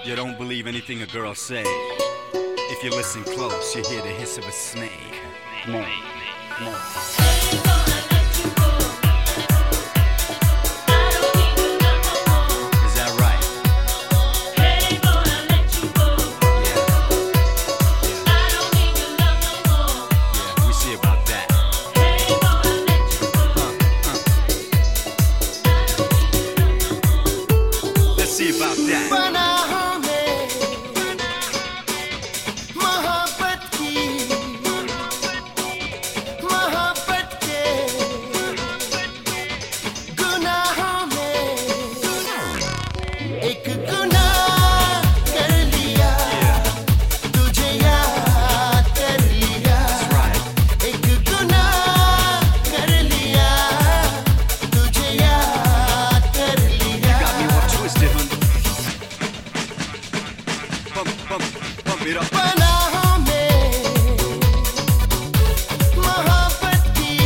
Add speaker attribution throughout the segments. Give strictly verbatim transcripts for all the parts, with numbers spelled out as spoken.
Speaker 1: You don't believe anything a girl say. If you listen close, you hear the hiss of a snake. More, more. See about that.
Speaker 2: पनाहों में मोहब्बत की मोहब्बत के गुनाहों में एक गुनाह कर लिया, तुझे याद कर लिया। एक गुनाह कर लिया, तुझे याद कर लिया।
Speaker 1: Pump, pump, pump it up.
Speaker 2: पनाहों में मोहब्बत की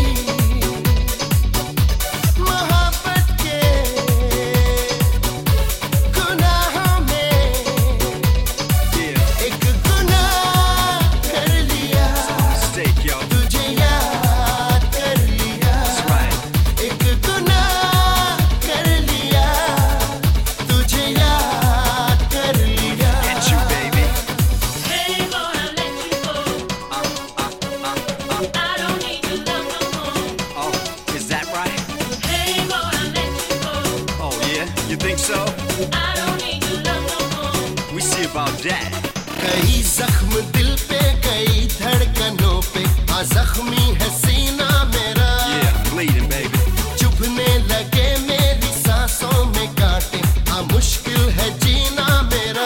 Speaker 2: मोहब्बत के गुनाहों में
Speaker 1: Yeah,
Speaker 2: एक गुनाह कर लिया,
Speaker 1: mistake, yo.
Speaker 2: तुझे याद कर लिया।
Speaker 1: That's right.
Speaker 2: एक गुनाह कर लिया, तुझे याद कर लिया।
Speaker 1: Get you, baby.
Speaker 3: Hey boy, I let you go.
Speaker 1: Uh, uh, uh, uh.
Speaker 3: I don't need your love no more.
Speaker 1: Oh, is that right?
Speaker 3: Hey boy, I let you go.
Speaker 1: Oh, yeah? You think so?
Speaker 3: I don't need your love no more.
Speaker 1: We see about that.
Speaker 2: कई जख्म दिल पे, कई धड़कनों पे, हाँ जख्मी है सीना मेरा।
Speaker 1: Yeah, I'm bleeding, baby.
Speaker 2: चुभने लगे मेरी सांसों में कांटे, हाँ मुश्किल है जीना मेरा।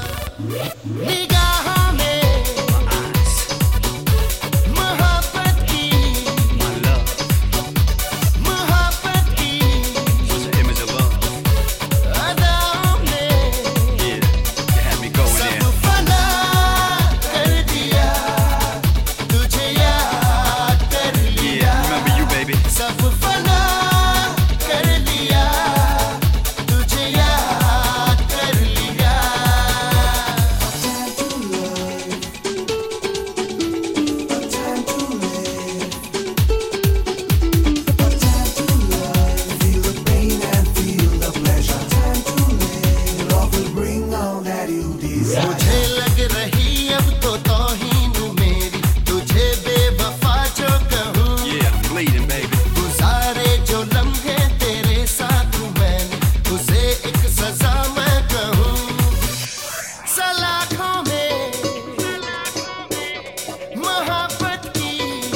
Speaker 2: निगाहों में
Speaker 1: Eyes,
Speaker 2: मोहब्बत की
Speaker 1: my love.
Speaker 2: मोहब्बत की
Speaker 1: What's the image of love?
Speaker 2: अदाओं में
Speaker 1: Yeah, you had me going
Speaker 2: सब
Speaker 1: there.
Speaker 2: फना कर दिया, तुझे याद कर लिया।
Speaker 1: Yeah, remember you, baby.
Speaker 2: सब फना कर लिया, तुझे याद कर लिया। मुझे लग रही अब तो तौहीन मेरी, तुझे बेवफा जो कहूँ।
Speaker 1: Yeah, I'm bleeding, baby.
Speaker 2: गुजारे जो लम्हे तेरे साथ मैंने, उसे एक सजा मैं कहूँ। सलाखों में मोहब्बत की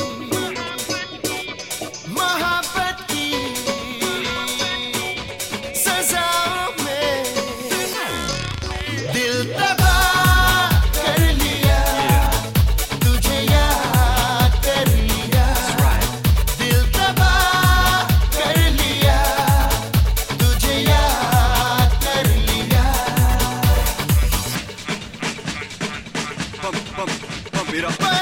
Speaker 2: मोहब्बत की सजाओं में दिल तबाह कर लिया, तुझे याद कर लिया।
Speaker 1: That's right.
Speaker 2: दिल तबाह कर लिया, तुझे याद कर लिया।
Speaker 1: Pump, pump, pump it up.